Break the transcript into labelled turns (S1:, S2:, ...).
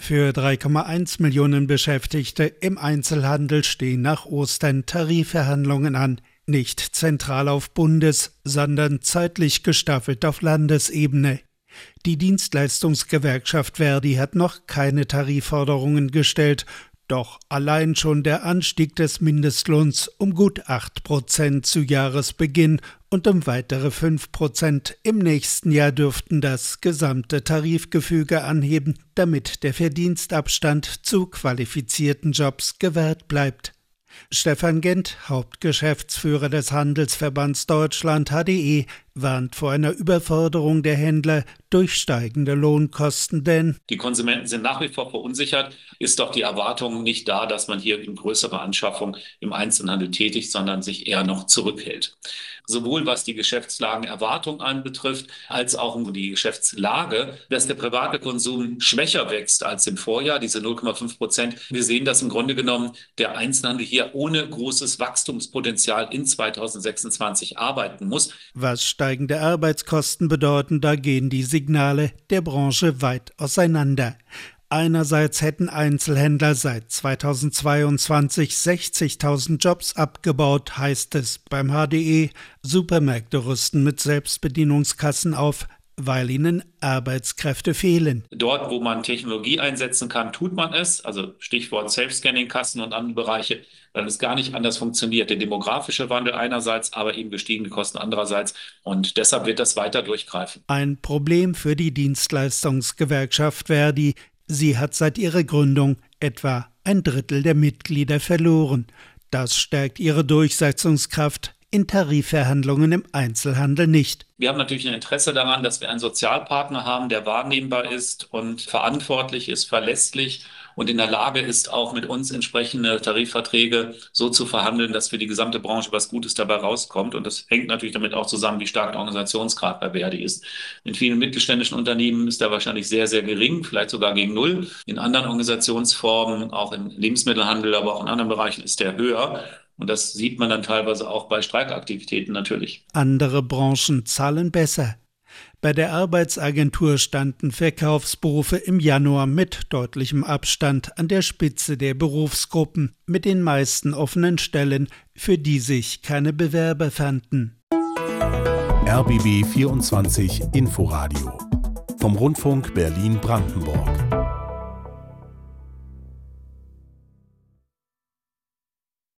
S1: Für 3,1 Millionen Beschäftigte im Einzelhandel stehen nach Ostern Tarifverhandlungen an. Nicht zentral auf Bundes-, sondern zeitlich gestaffelt auf Landesebene. Die Dienstleistungsgewerkschaft ver.di hat noch keine Tarifforderungen gestellt, doch allein schon der Anstieg des Mindestlohns um gut 8% zu Jahresbeginn und um weitere 5% im nächsten Jahr dürften das gesamte Tarifgefüge anheben, damit der Verdienstabstand zu qualifizierten Jobs gewahrt bleibt. Stefan Gent, Hauptgeschäftsführer des Handelsverbands Deutschland HDE, warnt vor einer Überforderung der Händler durch steigende Lohnkosten, denn
S2: die Konsumenten sind nach wie vor verunsichert, ist doch die Erwartung nicht da, dass man hier in größere Anschaffung im Einzelhandel tätigt, sondern sich eher noch zurückhält. Sowohl was die Geschäftslagenerwartung anbetrifft, als auch die Geschäftslage, dass der private Konsum schwächer wächst als im Vorjahr, diese 0,5%. Wir sehen, dass im Grunde genommen der Einzelhandel hier ohne großes Wachstumspotenzial in 2026 arbeiten muss.
S1: Was steigende Arbeitskosten bedeuten, da gehen die Signale der Branche weit auseinander. Einerseits hätten Einzelhändler seit 2022 60.000 Jobs abgebaut, heißt es beim HDE. Supermärkte rüsten mit Selbstbedienungskassen auf, weil ihnen Arbeitskräfte fehlen.
S2: Dort, wo man Technologie einsetzen kann, tut man es. Also Stichwort Self-Scanning-Kassen und andere Bereiche, weil es gar nicht anders funktioniert. Der demografische Wandel einerseits, aber eben gestiegene Kosten andererseits. Und deshalb wird das weiter durchgreifen.
S1: Ein Problem für die Dienstleistungsgewerkschaft ver.di. Sie hat seit ihrer Gründung etwa ein Drittel der Mitglieder verloren. Das stärkt ihre Durchsetzungskraft in Tarifverhandlungen im Einzelhandel nicht.
S2: Wir haben natürlich ein Interesse daran, dass wir einen Sozialpartner haben, der wahrnehmbar ist und verantwortlich ist, verlässlich und in der Lage ist, auch mit uns entsprechende Tarifverträge so zu verhandeln, dass für die gesamte Branche was Gutes dabei rauskommt. Und das hängt natürlich damit auch zusammen, wie stark der Organisationsgrad bei ver.di ist. In vielen mittelständischen Unternehmen ist er wahrscheinlich sehr, sehr gering, vielleicht sogar gegen null. In anderen Organisationsformen, auch im Lebensmittelhandel, aber auch in anderen Bereichen ist der höher. Und das sieht man dann teilweise auch bei Streikaktivitäten natürlich.
S1: Andere Branchen zahlen besser. Bei der Arbeitsagentur standen Verkaufsberufe im Januar mit deutlichem Abstand an der Spitze der Berufsgruppen mit den meisten offenen Stellen, für die sich keine Bewerber fanden.
S3: RBB 24 Inforadio vom Rundfunk Berlin-Brandenburg.